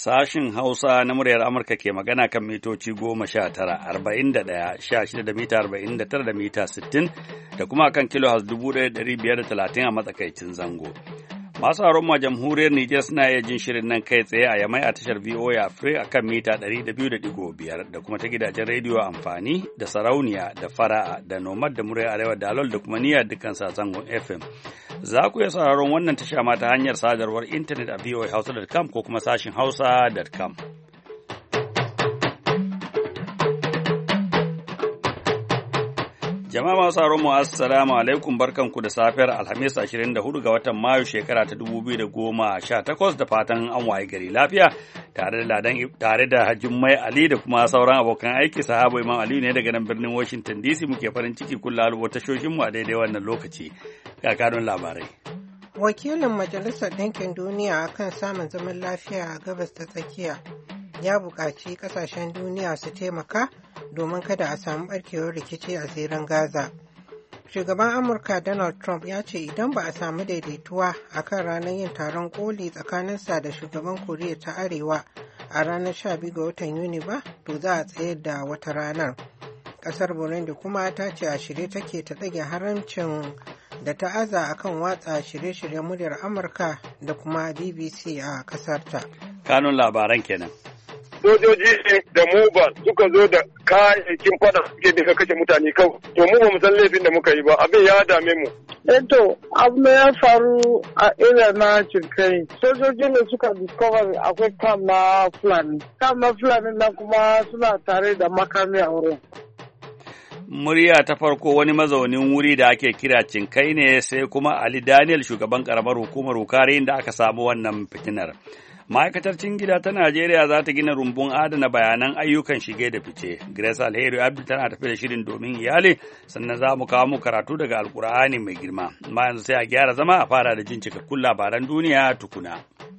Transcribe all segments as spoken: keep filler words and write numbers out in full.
Sashin Hausa na muryar Amurka ke magana kan mitoci goma sha tara, arba'in da ɗaya, sha shida da mita arba'in da tara da mita sittin da kuma kan kilo has dubu ɗaya ɗari biyar da talatin a matsakaicin zango. Masu haron ma jamhuriyar Nijar suna iya jin shirin nan kai tsaye a Yamai a tashar V O A Africa a kan mita ɗari da biyu da ɗigo biyar da kuma ta gidajen rediyo amfani da sarauniya da fara'a da nomad da muryar arewa da alol da kuma niyyar dukkan zangon F M. Za ku iya sauraron wannan tasha ma ta hanyar sadarwar intanet a voa hausa dot com ko kuma sashin hausa dot com. Jama'a masu sauraron mu assalamu alaikum, barkanku da safiyar Alhamis ashirin da hudu ga watan Mayu shekara ta dubu biyu da goma sha takwas, da fatan an waye gari lafiya tare da ladan tare da Jummai Ali da kuma sauran abokan aiki. Sahabo Imam Ali ne daga nan birnin Washington D C, muke farin ciki kullalu tashoshin mu a daidai wannan lokaci. Ga kanun labarai. Wakilin Majalisar Ɗinkin Duniya akan samun zaman lafiya a gabas ta tsakiya ya buƙaci ƙasashen duniya su taimaka domin kada a samu ɓarkewar rikici a zirin Gaza. Shugaban Amurka Donald Trump ya ce idan ba a samu daidaituwa a kan ranar yin taron koli tsakaninsa da shugaban Koriya ta Arewa a ranar sha biyu ga watan Yuni ba, to za a tsayar da wata ranar. Ƙasar Burundi kuma ta ce a shirye take ta ɗage haramcin da ta aza akan watsa shirye-shiryen muryar Amurka da kuma B B C a ƙasarta. Kanun labaran kenan. Sojoji ne da moba suka zo da kayayyakin fada suke daga kashe mutane kawai. To mu ba mu san laifin da muka yi ba, abin ya dame mu. Eto, abu ya faru a area na Cinkai. Sojoji ne suka discover akwai kam na Fulani. Kam na Fulani na kuma suna tare da makami a wurin. Murya ta farko wani mazaunin wuri da ake kira Cinkai ne, sai kuma Ali Daniel, shugaban karamar hukumar Wukari, inda aka samu wannan fitinar. Ma'aikatar cikin gida ta Najeriya za ta gina rumbun adana bayanan ayyukan shige da fice. Grace Alheri Abdul tana tafi da shirin domin iyali, sannan za mu kawo mu karatu daga Alkur'ani mai girma. Ma yanzu sai a gyara zama a fara da jin cikakkun labaran duniya tukuna.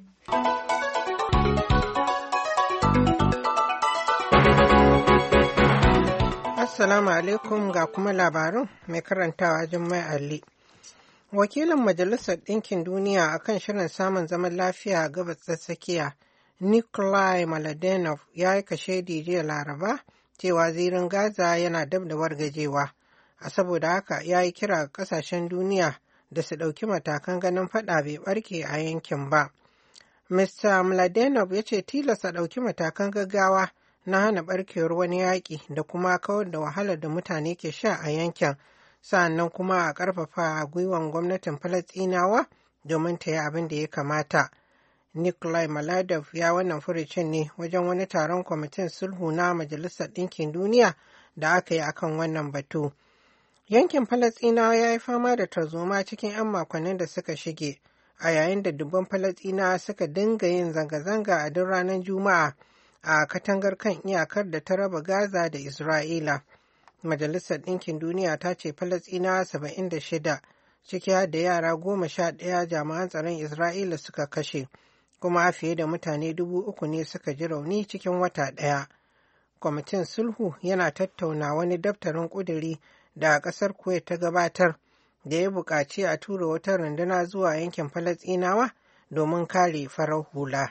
Assalamu alaikum, ga kuma labarin mai karantawa Jummai Ali. Wakilin Majalisar Ɗinkin Duniya a kan shirin samun zaman lafiya a gabas ta tsakiya, Nikolai Mladenov, ya yi kashedi jiya Laraba cewa zirin Gaza yana dab da wargajewa. A saboda haka ya yi kira ga ƙasashen duniya da su ɗauki matakan ganin faɗa bai ɓarke a yankin ba. Mister Mladenov ya ce tilasta ɗauki matakan gaggawa na hana ɓarkewar wani yaƙi da kuma kawar da wahalar da mutane ke sha a yankin. Sa'annan kuma a ƙarfafa gwiwan gwamnatin Falasɗinawa domin ta yi abin da ya kamata. Nikolai Mladenov ya wannan furucin ne wajen wani taron kwamitin sulhu na Majalisar Ɗinkin Duniya da aka yi akan wannan batu. Yankin Falasɗinawa ya yi fama da tarzoma cikin 'yan makonnin da suka shige, a yayin da dubban Falasɗinawa suka dinga yin zanga-zanga a duk ranar Juma'a a katangar kan iyakar da ta raba Gaza da Isra'ila. Majalisar Ɗinkin Duniya ta ce Falasɗinawa saba'in da shida, ciki har da yara goma sha ɗaya jami'an tsaron Isra'ila suka kashe, kuma fiye da mutane dubu uku ne suka ji rauni cikin wata ɗaya. Kwamitin Sulhu yana tattauna wani daftarin ƙuduri da ƙasar Kuwait ta gabatar da ya buƙaci a tura wata runduna zuwa yankin Falasɗinawa domin kare farar hula.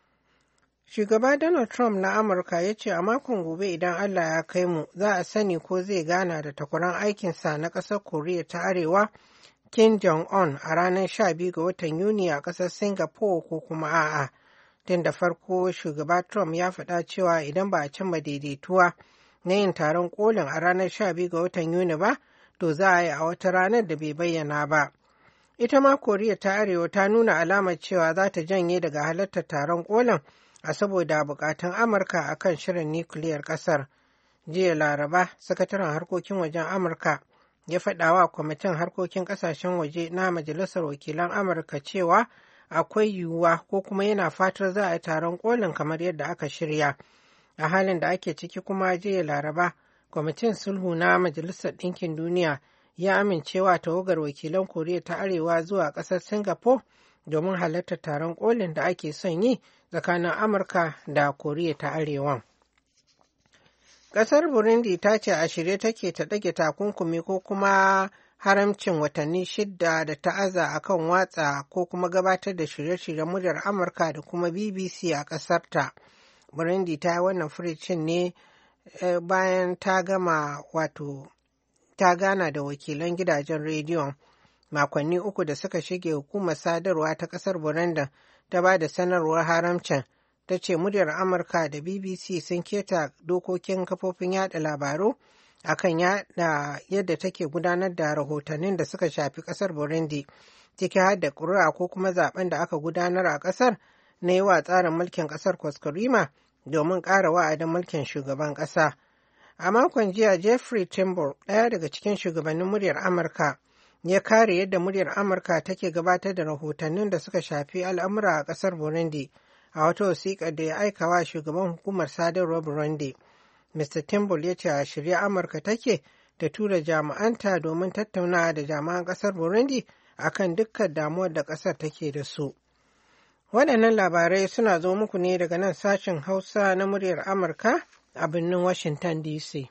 Shugaba Donald Trump na Amurka ya ce a makon gobe idan Allah ya kai mu za a sani ko zai gana da takwaran aikinsa na ƙasar Koriya ta Arewa Kim Jong-un a ranar sha biyu ga watan Yuni a ƙasar Singapore ko kuma a'a. Tun da farko shugaba Trump ya faɗa cewa idan ba a cimma daidaituwa na yin taron kolin a ranar sha biyu ga watan Yuni ba, to za a yi a wata ranar da bai bayyana ba. Ita ma Koriya ta Arewa ta nuna alamar cewa za ta janye daga halartar taron kolin a saboda bukatun Amurka a kan shirin nukiliyar ƙasar. Jiya Laraba, sakataren harkokin wajen Amurka ya faɗa wa kwamitin harkokin ƙasashen waje na Majalisar Wakilan Amurka cewa akwai yiwuwa ko kuma yana fatar za a yi taron kolin kamar yadda aka shirya. A halin da ake ciki kuma jiya Laraba, kwamitin sulhu na Majalisar Ɗinkin Duniya ya amincewa tawagar wakilan Koriya ta Arewa zuwa ƙasar Singapore domin halartar taron kolin da ake son yi tsakanin Amurka da Koriya ta Arewa. Ƙasar Burundi ta ce a shirye take ta ɗage takunkumi ko kuma haramcin watanni shidda da ta'aza a kan watsa ko kuma gabatar da shirye-shiryen muryar Amurka da kuma B B C a ƙasarta. Burundi ta yi wannan furicin ne bayan ta gama wato ta gana da wakilan gidajen rediyon. Makonni uku da suka shige, hukumar sadarwa ta ƙasar Burundi ta ba da sanarwar haramcin. Ta ce muryar Amurka da B B C sun keta dokokin kafofin yada labaru akan yadda take gudanar da rahotannin da suka shafi ƙasar Burundi, ciki har da ƙuri'a ko kuma zaben da aka gudanar a ƙasar na yi wa tsarin mulkin ƙasar kwaskwarima domin ƙara wa'adin mulkin shugaban ƙasa. A makon jiya, Jeffrey Timbor, ɗaya daga cikin shugabannin muryar Amurka, ya kare yadda muryar Amurka take gabatar da rahotannin da suka shafi al'amura a ƙasar Burundi a wata wasiƙar da ya aika wa shugaban hukumar sadarwar Burundi. Mister Timbor ya ce a shirye Amurka take ta tura jami'anta domin tattaunawa da jami'an ƙasar Burundi akan dukkan damuwar da ƙasar take da su. Waɗannan labarai suna zo muku ne daga nan sashen Hausa na muryar Amurka a birnin Washington D C.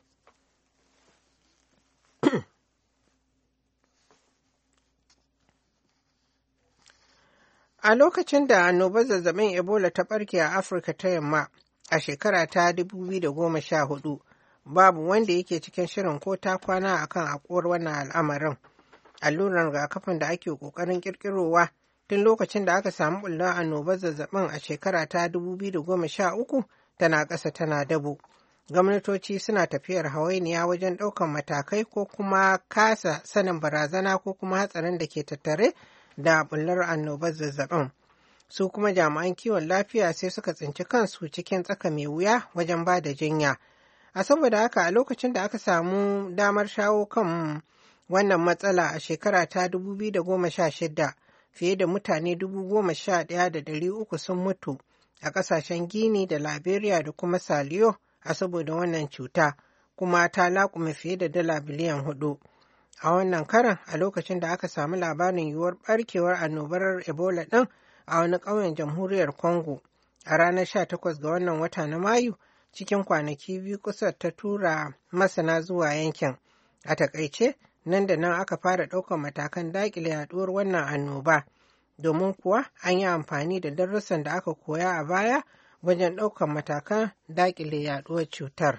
A lokacin da annobar zazzabin Ebola ta ɓarke a Afirka ta Yamma a shekara ta dubu biyu da goma sha hudu, babu wanda yake cikin shirin ko ta kwana akan akuwar wannan al'amarin. Allurar rigakafin da ake ƙoƙarin ƙirƙirowa tun lokacin da aka samu ɓullar annobar zazzabin a shekara ta dubu biyu da goma sha uku tana ƙasa tana dabo. Gwamnatoci suna tafiyar hawainiya wajen ɗaukan matakai ko kuma kasa sanin barazana ko kuma hatsarin da ke tattare da ɓullar annobar zazzabin. Su kuma jami'an kiwon lafiya sai suka tsinci kansu cikin tsaka mai wuya wajen ba da jinya. A saboda haka a lokacin da aka samu damar shawo kan wannan matsala a shekara ta dubu biyu da goma sha shida, fiye da mutane dubu goma sha ɗaya da ɗari uku sun mutu a ƙasashen Gini da Liberia da kuma Saliyo a saboda wannan cuta, kuma ta laƙume fiye da dala biliyan hudu. A wannan karan a lokacin da aka samu labarin yiwuwar ɓarkewar annobar Ebola ɗin a wani ƙauyen jamhuriyar Congo a ranar sha takwas ga wannan wata na Mayu, cikin kwanaki biyu kusa ta tura masana zuwa yankin. A takaice, nan da nan aka fara ɗaukar matakan daƙile yaɗuwar wannan annoba, domin kuwa an yi amfani da darussan da aka koya a baya wajen ɗaukar matakan daƙile yaɗuwar cutar.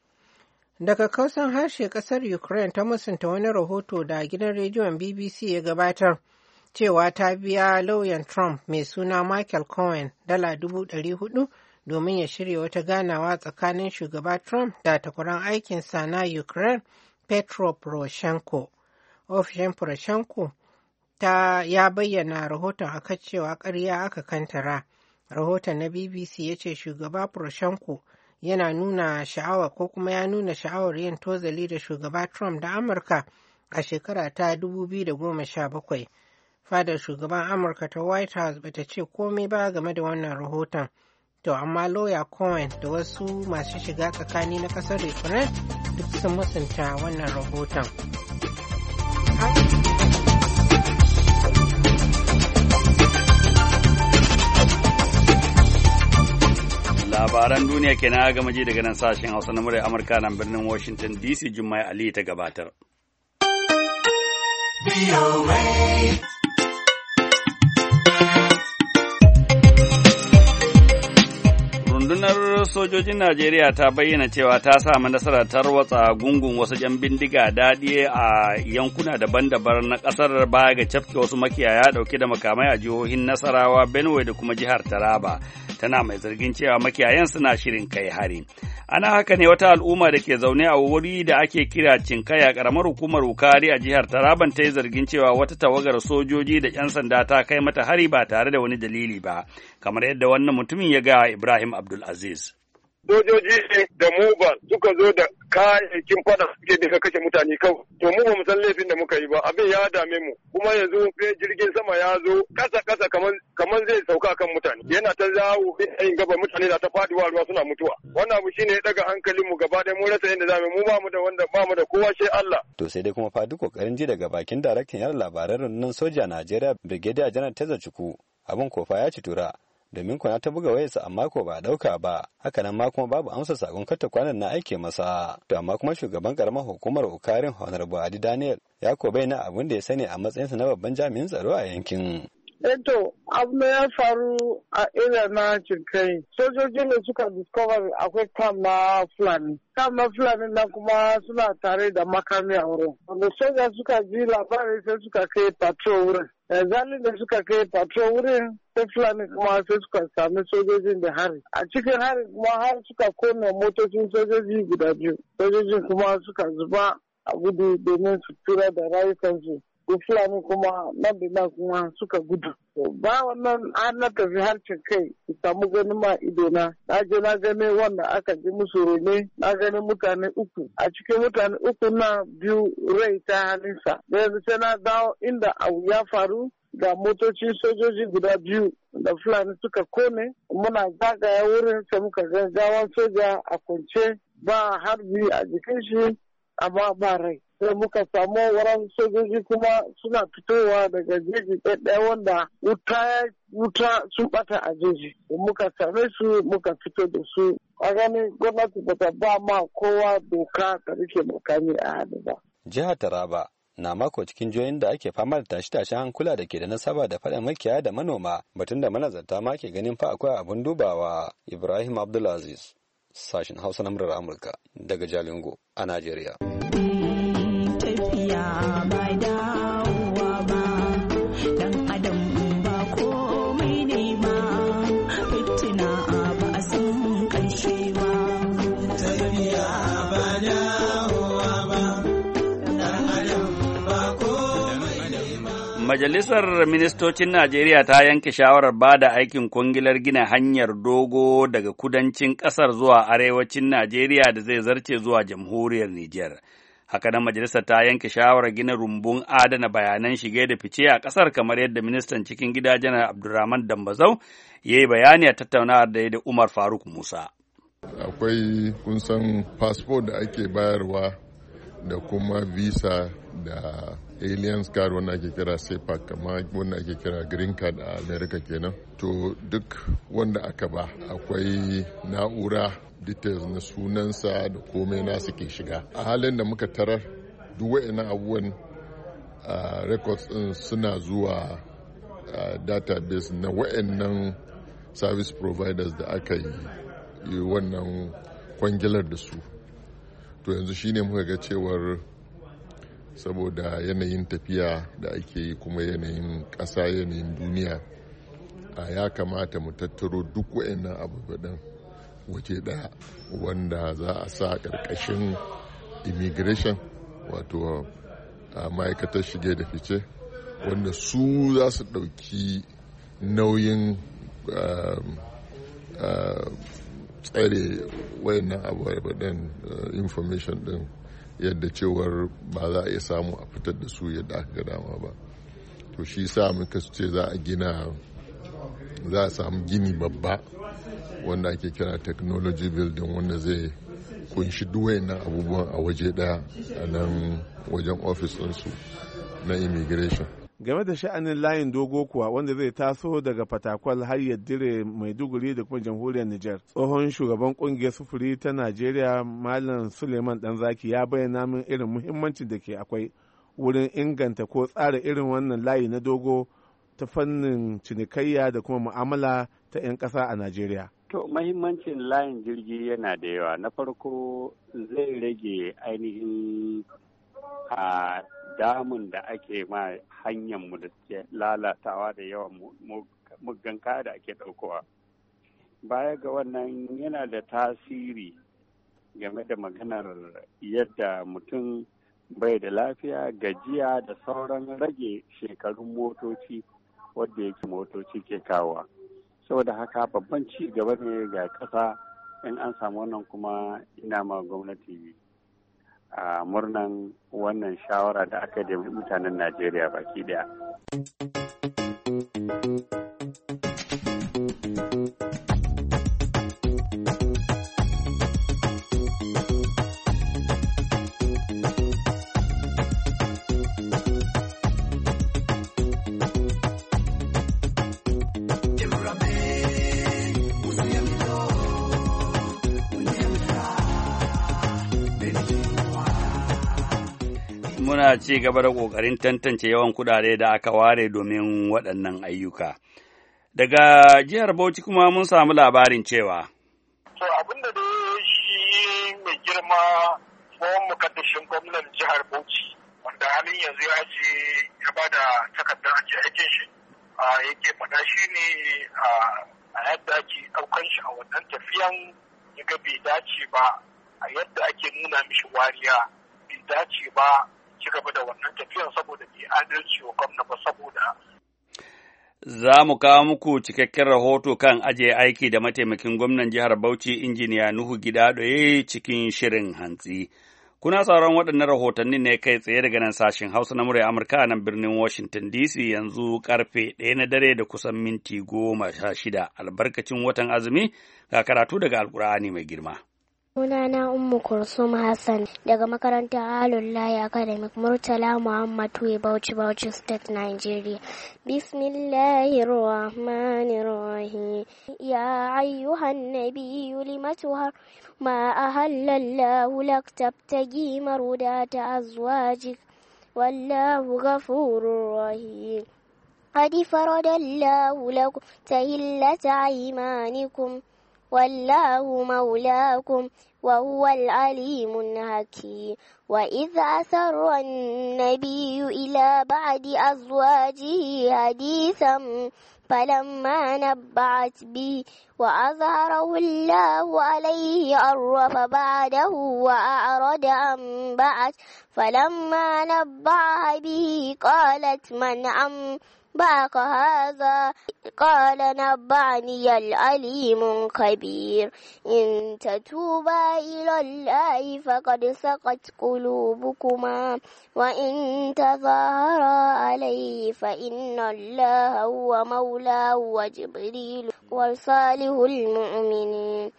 Daga kausan harshe ƙasar Ukraine ta musunta wani rahoto da gidan rediyon B B C ya gabatar cewa ta biya lauyan Trump mai suna Michael Cohen dala dubu ɗari hudu domin ya shirya wata ganawa tsakanin shugaba Trump da takwaran aikinsa na Ukraine Petro Poroshenko. Ofishin Poroshenko ta ya bayyana rahoton aka cewa ƙarya aka kantara. Rahoton na B B C ya ce shugaba Poroshenko yana nuna sha'awa ko kuma ya nuna sha'awar yin tozali da shugaba Trump da Amurka a shekara ta dubu biyu da goma sha bakwai. Fadar shugaban Amurka ta White House bata ce komai ba game da wannan rahoton. To amma Lawyer Cohen da wasu masu shiga tsakani na ƙasar Ukraine duk sun musanta wannan rahoton. Labaran duniya kenan ga maji daga nan sashen Hausa na muryar Amurka nan birnin Washington D C. Jummai Ali ta gabatar. Rundunar sojojin Najeriya ta bayyana cewa ta samu nasarar tarwatsa gungun wasu ƴan bindiga daɗi a yankuna daban-daban na ƙasar baya ga cafke wasu makiyaya ɗauke da makamai a jihohin Nasarawa, Benue da kuma jihar Taraba. Tana mai zargin cewa makiyayan suna shirin kai hari. Ana haka ne wata al'umma da ke zaune a wuri da ake kira Cinkaya ƙaramar hukumar Wukari a jihar Taraban ta yi zargin cewa wata tawagar sojoji da ƴan sanda ta kai mata hari ba tare da wani dalili ba, kamar yadda wannan mutumin ya ga Ibrahim Abdulaziz. Sojoji da moba suka zo da kayayyakin fada suke da kashe mutane kawai. To mu ba mu san laifin da muka yi ba, abin ya dame mu. Kuma yanzu jirgin sama ya zo kasa kasa kaman kaman zai sauka kan mutane. Yana ta zawo yin gaba mutane da ta faduwa ruwa suna mutuwa. Wannan abu shine ya daga hankalin mu gaba ɗaya mu rasa yadda zamu mu ba mu da wanda ba mu da kowa sai Allah. To sai dai kuma fa duk kokarin ji daga bakin daraktan yar labaran rundunar soja Najeriya Brigadier General Teza Chuku abin kofa ya ci tura. domin kuna ta buga wayarsa amma ko ba a ɗauka ba. Haka nan ma kuma babu amsa sakon karta kwanan na aike masa. To amma kuma shugaban karamar hukumar Okarin Honorable Adi Daniel ya ko bayyana abin da ya sani a matsayinsa na babban jami'in tsaro a yankin. Eto, abu ya faru a area na Cinkai. Sojoji ne suka discover akwai kam na Fulani. Kam na Fulani na kuma suna tare da makami a wurin. Wanda soja suka ji labari sai suka kai patrol wurin. Zalin da suka kai patrol wurin sai Fulani kuma sai suka sami sojojin da hari. A cikin hari kuma har suka kone motocin sojoji guda biyu. Sojojin kuma suka zuba a gudu domin su tura da rayukansu. Fulani kuma nan da nan kuma suka gudu. Ba wannan har na tafi harcin kai su samu gani ma ido na. Na je na gani wanda aka ji musu rene, na gani mutane uku. A cikin mutane uku na biyu rai ta halinsa. Da yanzu sai na dawo inda abu ya faru ga motocin sojoji guda biyu da Fulani suka kone. Muna zagaya wurin sai muka ga gawan soja a kwance ba harbi a jikin shi amma ba rai. Sai muka samu wurin sojoji kuma suna fitowa daga jeji ɗaya wanda wuta wuta sun bata a jeji. Muka same su muka fito da su. A gani gwamnati bata ba ma kowa doka ta rike makami a hannu ba. Jihar Taraba na mako cikin jihohin da ake fama da tashe-tashen hankula da ke da nasaba da faɗin makiyaya da manoma, batun da manazarta ma ke ganin fa akwai abin dubawa. Ibrahim Abdulaziz, sashen Hausa na murar Amurka daga Jalingo a Najeriya. Tafiya ba dawowa ba, dan adam ba komai ne ba, fitina ba a san karshe ba. Tafiya ba dawowa ba, dan adam ba komai ne ba. Majalisar Ministocin Najeriya ta yanke shawarar ba da aikin kwangilar gina hanyar dogo daga kudancin ƙasar zuwa arewacin Najeriya da zai zarce zuwa jamhuriyar Nijar. Haka nan majalisar ta yanke shawarar gina rumbun adana bayanan shige da fice a ƙasar kamar yadda ministan cikin gida janar Abdulrahman Dambazau ya yi bayani a tattaunawar da ya da Umar Faruk Musa. Akwai kun san fasfo da ake bayarwa da kuma visa da aliens card wanda ake kira sepa kama wanda ake kira green card a America kenan. To duk wanda aka ba akwai na'ura details na sunansa da komai nasu ke shiga. A halin da muka tarar duk wa'annan abubuwan uh, records din suna zuwa uh, database na wa'annan service providers da aka yi, yi wannan kwangilar da su. To yanzu shine muka ga cewar saboda yanayin tafiya da ake yi kuma yanayin ƙasa yanayin duniya a ya kamata mu tattaro duk wa'annan abubuwan waje daya wanda za a sa ƙarƙashin immigration wato a ma'aikatar shige da fice wanda su za su ɗauki nauyin tsare wayannan abubuwan information din yadda cewar ba za a iya samu a fitar da su yadda aka ga dama ba. To shi sa muka ce za a gina za a samu gini babba wanda ake kira technology building wanda zai kunshi duwayennan abubuwan a waje daya a nan wajen ofis ɗinsu na immigration. Game da sha'anin layin dogo kuwa wanda zai taso daga Fatakwal har ya dire Maiduguri da kuma jamhuriyar Nijar. Tsohon shugaban kungiyar sufuri ta Najeriya Malam Suleiman Danzaki ya bayyana min irin muhimmancin da ke akwai wurin inganta ko tsara irin wannan layi na dogo ta fannin cinikayya da kuma mu'amala ta 'yan ƙasa a Najeriya. To, mahimmancin layin jirgi yana da yawa. Na farko zai rage ainihin a damun da ake ma hanyarmu da suke lalatawa da yawan muggan kaya da ake ɗaukowa. Baya ga wannan yana da tasiri game da maganar yadda mutum bai da lafiya, gajiya da sauran rage shekarun motoci wadda yake motoci ke kawowa. Saboda haka babban ci gaba ne ga ƙasa in an samu wannan, kuma ina ma gwamnati a murnan wannan shawara da aka da mutanen Najeriya baki daya. You're a man. ana ci gaba da ƙoƙarin tantance yawan kuɗaɗe da aka ware domin waɗannan ayyuka. Daga jihar Bauchi kuma mun samu labarin cewa. To abin da dai shi mai girma tsohon mukaddashin gwamnan jihar Bauchi wanda halin yanzu ya ce ya ba da takardar ajiye aikin shi yake faɗa shi ne a yadda ake ɗaukan shi a wannan tafiyan ya ga bai dace ba a yadda ake nuna mishi wariya bai dace ba ci gaba da wannan tafiyan saboda bai adalci wa gwamna ba saboda za mu kawo muku cikakken rahoto kan ajiye aiki da mataimakin gwamnan jihar Bauchi injiniya Nuhu Gidado cikin shirin hantsi. Kuna sauran waɗannan rahotanni ne kai tsaye daga nan sashen Hausa na murya Amurka a nan birnin Washington D C yanzu karfe ɗaya na dare da kusan minti goma sha shida albarkacin watan azumi ga karatu daga Alƙur'ani mai girma. Sunana Ummu Kursum Hassan daga makarantar Alullahi Academic Murtala Muhammad Tuwe Bauchi Bauchi State Nigeria. Bismillahirrahmanirrahim. Ya ayyuhan nabiyyu lima tuhar ma ahallallahu lak tabtagi marudata azwajik wallahu ghafurur rahim. قد فرض الله لكم تحلة أيمانكم والله مولاكم وهو العليم الحكيم وإذ أسر النبي إلى بعض أزواجه حديثا فلما نبعت به وأظهره الله عليه عرف بعده وأعرض عن بعد فلما نبعها به قالت من أم بعك هذا قال نبعني العليم الخبير إن تتوبا إلى الله فقد سقت قلوبكما وإن تظاهرا عليه فإن الله هو مولاه وجبريل وصالح المؤمنين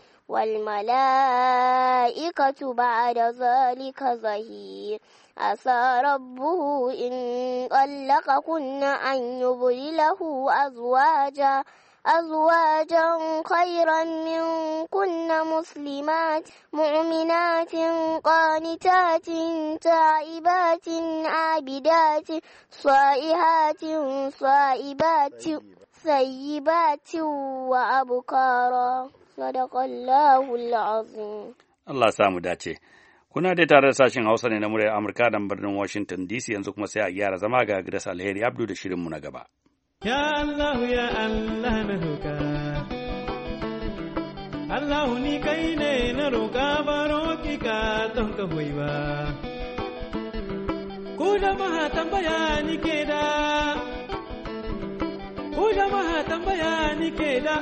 والملائكة بعد ذلك ظهير عسى ربه إن طلقكن أن يبدله أزواجا أزواجا خيرا منكن مسلمات مؤمنات قانتات تائبات عابدات صائحات صائبات ثيبات وأبكارا صدق الله العظيم. Allah samu dace. Kuna dai tare da sashen Hausa ne na muryar Amurka da birnin Washington D C yanzu kuma sai a gyara zama ga Grace Alheri Abdu da shirinmu na gaba. Ya Allah ya Allah na roƙa. Allah ni kai ne na roƙa baro ki ka don ka hoyi ba. Ku jama'a tambaya ni ke da. Ku jama'a tambaya ni ke da.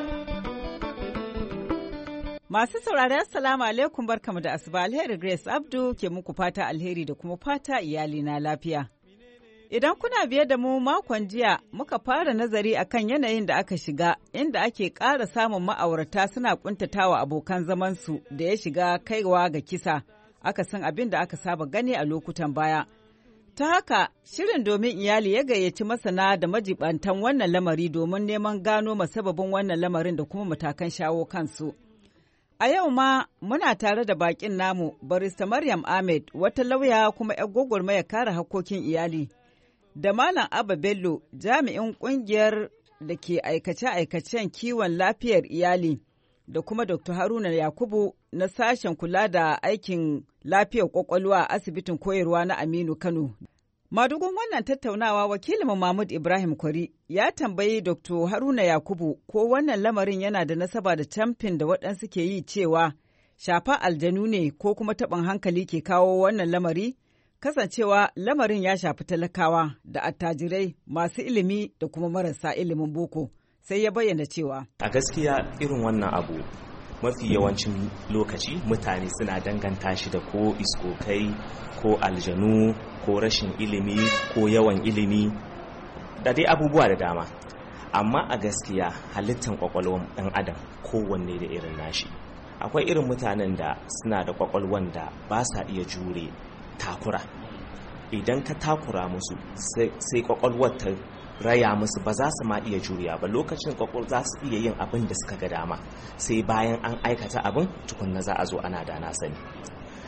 Masu saurari assalamu alaikum barkamu da asuba alheri Grace Abdu ke muku fata alheri da kuma fata iyali na lafiya. Idan kuna biye da mu makon jiya muka fara nazari akan yanayin da aka shiga inda ake ƙara samun ma'aurata suna ƙuntatawa abokan zamansu da ya shiga kaiwa ga kisa akasin abin da aka saba gani a lokutan baya. Ta haka shirin domin iyali ya gayyaci masana da majibantan wannan lamari domin neman gano masababin wannan lamarin da kuma matakan shawo kansu. A yau ma muna tare da bakin namu barista Maryam Ahmed wata lauya kuma 'yar gwagwarmaya kare hakkokin iyali da Malam Abba Bello jami'in kungiyar da ke aikace-aikacen kiwon lafiyar iyali da kuma Doctor Haruna Yakubu na sashen kula da aikin lafiyar kwakwalwa a asibitin koyarwa na Aminu Kano. Madugun wannan tattaunawa wakilin Mahmud Ibrahim Kwari ya tambayi Doctor Haruna Yakubu ko wannan lamarin yana da nasaba da camfin da waɗansu ke yi cewa shafa aljanu ne ko kuma taɓin hankali ke kawo wannan lamari, kasancewa lamarin ya shafi talakawa da attajirai masu ilimi da kuma marasa ilimin boko, sai ya bayyana cewa. A gaskiya irin wannan abu mafi yawancin lokaci mutane suna danganta shi da ko iskokai ko aljanu ko rashin ilimi ko yawan ilimi da dai abubuwa da dama, amma a gaskiya halittar kwakwalwar ɗan adam kowanne da irin nashi. Akwai irin mutanen da suna da kwakwalwan da ba sa iya jure takura, idan ka takura musu sai kwakwalwar ta raya musu ba za su ma iya juriya ba, lokacin kwakwal za su iya yin abin da suka ga dama sai bayan an aikata abin tukunna za a zo ana da na sani.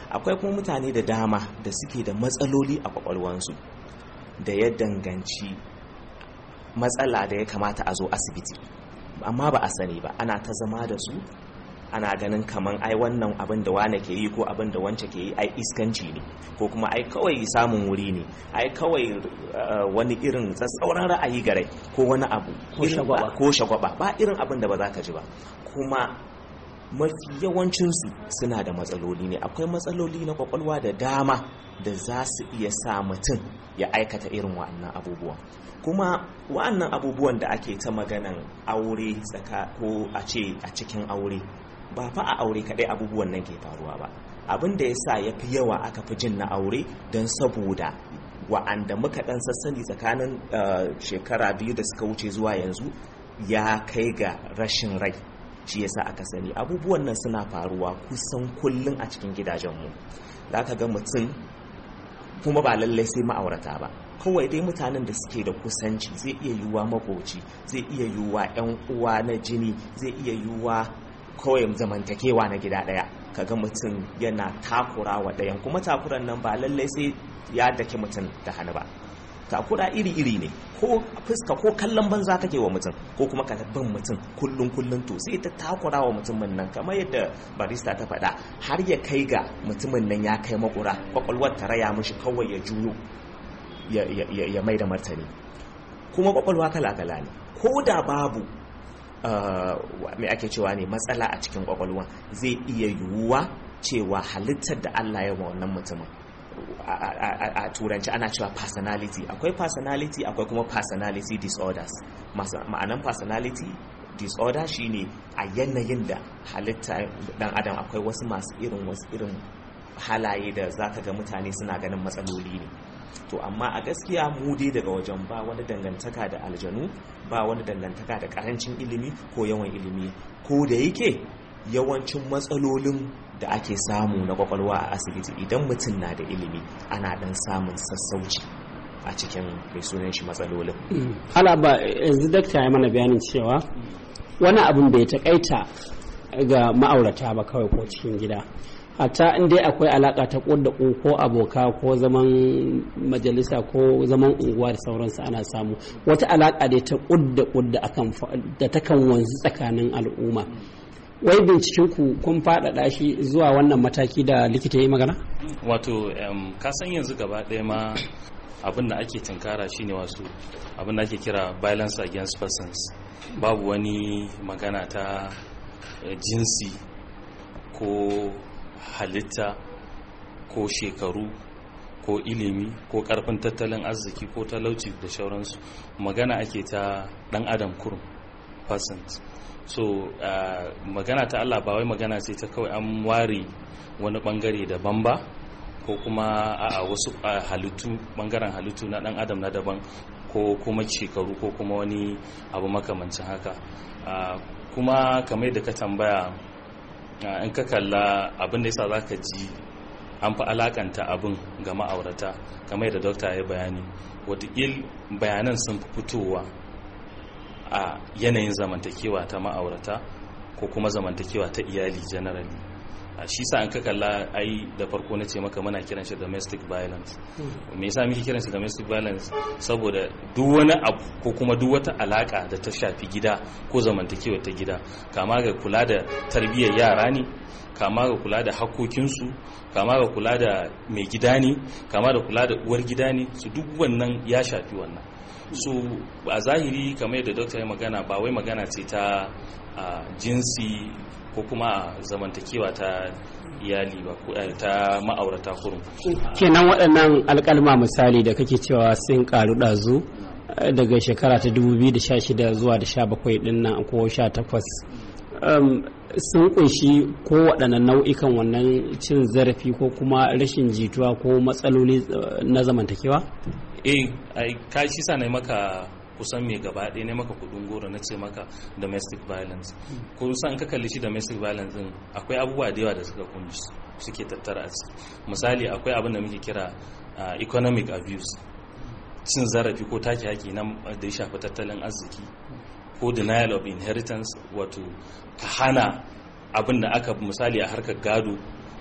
akwai kuma mutane da dama da suke da matsaloli a kwakwalwansu da ya danganci matsala da ya kamata a zo asibiti amma ba a sani ba, ana ta zama da su ana ganin kaman ai wannan abin da wane ke yi ko abin da wance ke yi ai iskanci ne ko kuma ai kawai samun wuri ne, ai kawai uh, wani irin tsatsauran ra'ayi gare ko wani abu ko shagwaba ba irin abin da ba za ka ji ba. Kuma mafi yawancinsu suna da matsaloli ne, akwai matsaloli na kwakwalwa da dama da za su iya sa mutum ya aikata irin wa'annan abubuwan. Kuma wa'annan abubuwan da ake ta maganan aure tsaka ko a ce a cikin aure, ba fa a aure kadai abubuwan nan ke faruwa ba. Abin da ya sa ya fi yawa aka fi jin na aure don saboda wa'anda muka dan sassani tsakanin uh, shekara biyu da suka wuce zuwa yanzu ya kai ga rashin rai, shi yasa aka sani abubuwan nan suna faruwa kusan kullum a cikin gidajenmu. Za ka ga mutum, kuma ba lallai sai ma'aurata ba, kawai dai mutanen da suke da kusanci, zai iya yiwuwa makoci, zai iya yiwuwa 'yan uwa na jini, zai iya yiwuwa kawai zamantakewa na gida ɗaya, kaga mutum yana takura wa ɗayan, kuma takuran nan ba lallai sai ya dake mutum da hannu ba. Takura iri-iri ne, ko fuska ko kallon banza kake wa mutum ko kuma ka bin mutum kullum kullum to sai ta takura wa mutumin nan, kamar yadda barista ta faɗa, har ya kai ga mutumin nan ya kai makura, kwakwalwar ta raya mishi kawai ya juyo ya, ya, ya, ya mai da martani. Kuma kwakwalwa kala-kala ne, ko da babu uh, mai ake cewa ne matsala a cikin kwakwalwa, zai iya yiwuwa cewa halittar da Allah ya wa wannan mutumin, a turanci ana cewa personality, akwai personality akwai kuma personality disorders. Ma'anan personality disorder shine a yanayin da halitta dan adam akwai wasu masu irin wasu irin halaye da zaka ga mutane suna ganin matsaloli ne. To amma a gaskiya mu dai daga wajen ba wani dangantaka da aljanu, ba wani dangantaka da karancin ilimi ko yawan ilimi, ko da yake yawancin matsalolin da ake samu na kwakwalwa a asibiti idan mutum na da ilimi ana dan samun sassauci a cikin mai sunan shi matsalolin. Hala ba yanzu dakta ya mana bayanin cewa wani abin bai takaita ga ma'aurata ba kawai ko cikin gida, hatta in dai akwai alaka ta kudda ko aboka ko zaman majalisa ko zaman unguwa da sauransu ana samu wata alaka dai ta kudda kudda akan da takan wanzu tsakanin al'umma. Wai bincikinku kun faɗaɗa shi zuwa wannan mataki da likita ya yi magana? Wato um, ka san yanzu gaba ɗaya ma abin da ake tunkara shine wasu abin da ake kira violence against persons. Babu wani magana ta uh, jinsi ko halitta ko shekaru ko ilimi ko ƙarfin tattalin arziki ko talauci da sauransu. Magana ake ta ɗan adam kurum, persons. So uh, magana ta Allah ba wai magana ce ta kawai an ware wani bangare daban ba, ko kuma a wasu uh, halittu, bangaren halittu na dan adam na daban, ko kuma shekaru ko kuma wani abu makamancin haka. Uh, kuma kamar da ka tambaya, uh, in ka kalla abin da yasa zaka ji an fi alakanta abin ga ma'aurata kamar da dokta ya bayani, wataƙil bayanan sun fi fitowa a yanayin zamantakewa ta ma'aurata ko kuma zamantakewa ta iyali generally. a shi sa an ka kalla ai da farko na ce maka muna kiran shi domestic violence. Me yasa muke kiran shi domestic violence? Saboda duk wani abu ko kuma duk wata alaka da ta shafi gida ko zamantakewa ta gida, kama ga kula da tarbiyyar yara ne, kama ga kula da hakokinsu, kama ga kula da mai gida ne, kama da kula da uwar gida ne, su duk wannan ya shafi wannan. So a zahiri kamar yadda dokta ya magana, ba wai magana ce ta uh, jinsi ko kuma zamantakewa ta iyali ba, ko ta ma'aurata kurum. Kenan waɗannan alƙalma misali da kake cewa sun ƙaru ɗazu daga shekara ta dubu biyu da sha shida zuwa da sha bakwai ɗin nan ko sha takwas, um, sun kunshi ko waɗannan nau'ikan wannan cin zarafi ko kuma rashin jituwa ko matsaloli na zamantakewa? Eh, ka shi sa na maka kusan mai gaba ɗaya ne maka kudin goro na ce maka domestic violence. Kusan ka kalli shi domestic violence din akwai abubuwa da yawa da suka kunshi suke tattara a ciki. Misali akwai abin da muke kira uh, economic abuse, cin zarafi ko take haƙi na da ya shafi tattalin arziki, ko denial of inheritance, wato ka hana abin da aka misali a harkar gado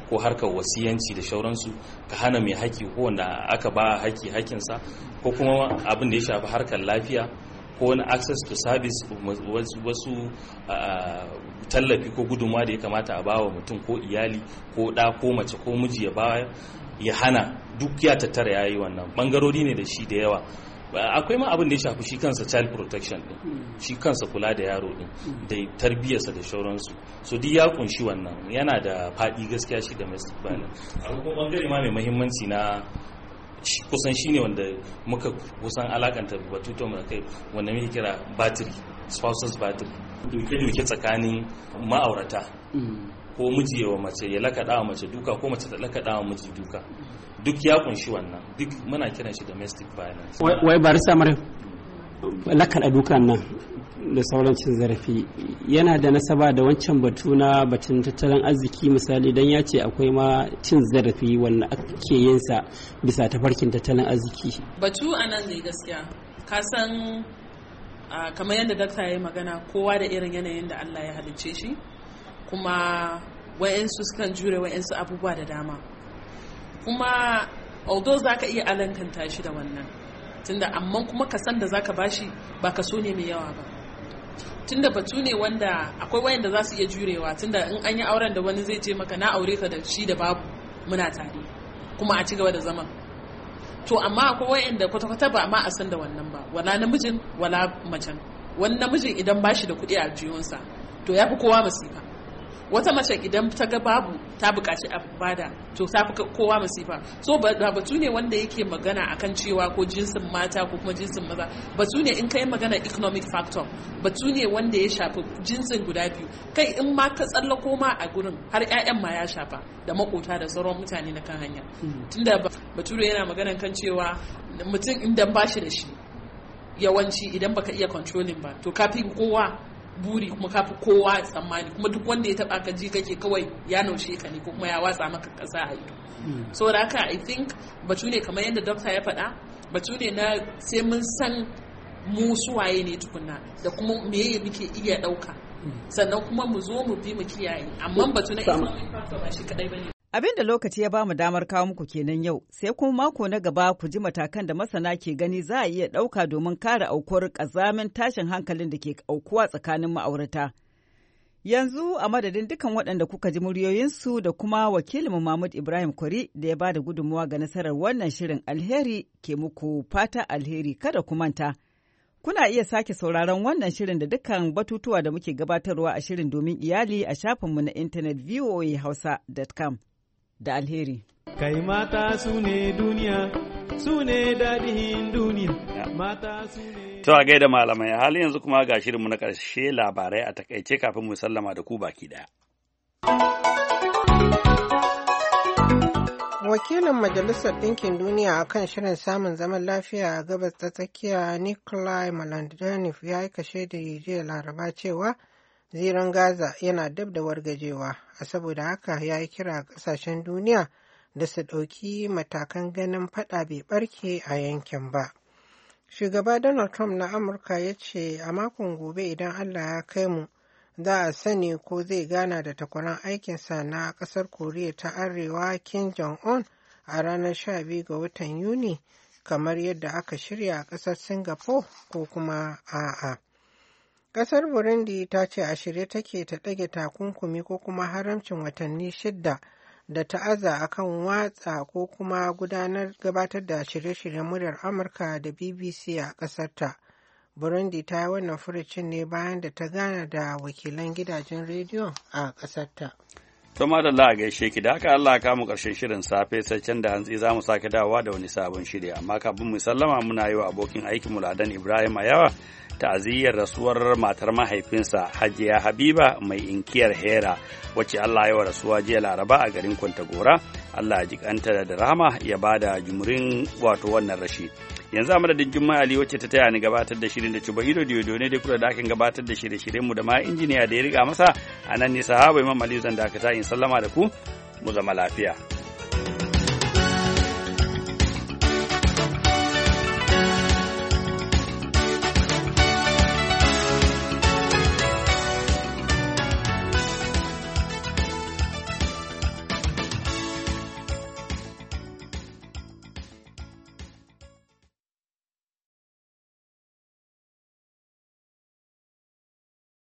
ko harkar wasiyanci da shauransu ka hana mai haƙƙi ko wanda aka ba haƙƙi haƙƙinsa, ko kuma abin da ya shafi harkar lafiya ko wani access to service, wasu tallafi ko gudunmawa da ya kamata a bawa mutum ko iyali ko ɗa ko mace ko miji ya baya ya hana, duk ya tattara ya yi wannan bangarori ne da shi da yawa. Akwai ma abin da ya shafi shi kansa child protection din, shi kansa kula da yaro din da tarbiyyarsa da shauransu, so duk ya kunshi wannan, yana da faɗi gaskiya shi domestic violence. Akwai kuma bangare ma mai muhimmanci na kusan shi ne wanda muka kusan alakanta batutuwan da kai, wanda muke kira battery, spouses battery, duke-duke tsakanin ma'aurata, ko miji wa mace ya lakaɗa wa mace duka ko mace ta lakaɗa wa miji duka, duk ya kunshi wannan, duk muna kiran shi domestic violence. Wai bari samar lakaɗa dukan nan da sauran cin zarafi yana da nasaba da wancan batu na batun tattalin arziki, misali dan ya ce akwai ma cin zarafi wanda ake yin sa bisa tafarkin tattalin arziki. Batu a nan ne gaskiya, ka san kamar yadda dakta ya yi magana, kowa da irin yanayin da Allah ya halicce shi, kuma wa'yansu sukan jure wa'yansu abubuwa da dama, kuma although za ka iya alankanta shi da wannan tunda, amma kuma ka san da za ka bashi ba ka so ne mai yawa ba, tunda batu ne wanda akwai wayanda za su iya jurewa, tunda in an yi auren da wani zai ce maka na aure ka da shi da babu muna tare kuma a ci gaba da zaman, to amma akwai wayanda kwata-kwata ba ma a san da wannan ba, wala namijin wala macen. Wani namijin idan bashi da kuɗi a jiyonsa to ya fi kowa masifa, wata mace idan ta ga babu ta buƙaci a bada to ta fi kowa masifa. So ba batu ne wanda yake magana akan cewa ko jinsin mata ko kuma jinsin maza, batu ne in kai magana economic factor, batu ne wanda ya shafi jinsin guda biyu, kai in ma ka tsallako ma a gurin har ƴaƴan ma ya shafa da makota da sauran mutane na kan hanya, tunda bature yana magana kan cewa mutum idan bashi da shi yawanci idan baka iya controlling ba to kafi kowa buri kuma kafi kowa tsammani, kuma duk wanda ya taba ka ji kake kawai ya naushe ka ne ko kuma ya watsa maka kasa a ido. So da haka I think batu ne kamar yadda doctor ya faɗa, batu ne na sai mun san mu suwaye ne tukunna da kuma meye muke iya ɗauka, sannan kuma mu zo mu bi mu kiyaye, amma batu na economic factor ba shi kadai bane. Abin da lokaci ya bamu damar kawo muku kenan yau, sai kuma mako na gaba ku ji matakan da masana ke gani za a iya ɗauka domin kare aukuwar ƙazamin tashin hankalin da ke aukuwa tsakanin ma'aurata. Yanzu a madadin dukan waɗanda kuka ji muryoyinsu da kuma wakilin Mahmud Ibrahim Kwari da ya ba da gudunmawa ga nasarar wannan shirin, alheri ke muku fata alheri, kada ku manta. Kuna iya sake sauraron wannan shirin da dukkan batutuwa da muke gabatarwa a shirin domin iyali a shafinmu na intanet v o a hausa dot com. Da alheri. Kai mata su ne duniya, su ne daɗin duniya, mata su ne... To a gaida malamai, hali yanzu kuma ga shirinmu na ƙarshe, labarai a takaice kafin mu sallama da ku baki ɗaya. Wakilin Majalisar Ɗinkin Duniya a kan shirin samun zaman lafiya a gabas ta tsakiya Nikolai Malandanov ya yi kashe da jiya Laraba cewa ziran Gaza yana dab da wargajewa, a saboda haka ya yi kira ƙasashen duniya da su ɗauki matakan ganin faɗa bai ɓarke a yankin ba. Shugaba Donald Trump na Amurka ya ce a makon gobe idan Allah ya kai mu za a sani ko zai gana da takwaran aikinsa na ƙasar Koriya ta Arewa Kim Jong-un a ranar sha biyu ga watan Yuni kamar yadda aka shirya a ƙasar Singapore ko kuma a'a. Ƙasar Burundi ta ce a shirye take ta ɗage takunkumi ko kuma haramcin watanni shidda da ta'aza akan watsa ko kuma gudanar gabatar da shirye-shiryen muryar Amurka da B B C a ƙasarta. Burundi ta yi wannan furucin ne bayan da ta gana da wakilan gidajen rediyo a ƙasarta. To madalla a gaishe ki da haka Allah ka mu ƙarshen shirin safe sai can da hantsi za mu sake dawowa da wani sabon shiri, amma kafin mu sallama muna yi wa abokin aikin mu Ladan Ibrahim Ayawa ta'aziyyar rasuwar matar mahaifinsa Hajiya Habiba mai inkiyar Hera wacce Allah ya wa rasuwa jiya Laraba a garin Kwantagora. Allah ya jikanta da rahama ya bada jumurin wato wannan rashi. Yanzu a madadin Jummai Ali wacce ta taya ni gabatar da shirin da Cuba Hiro Diodo ne da kula da akin gabatar da shirye-shiryen mu da ma injiniya da ya riga masa, a nan ne sahaba Imam Ali zan dakata in sallama da ku mu zama lafiya.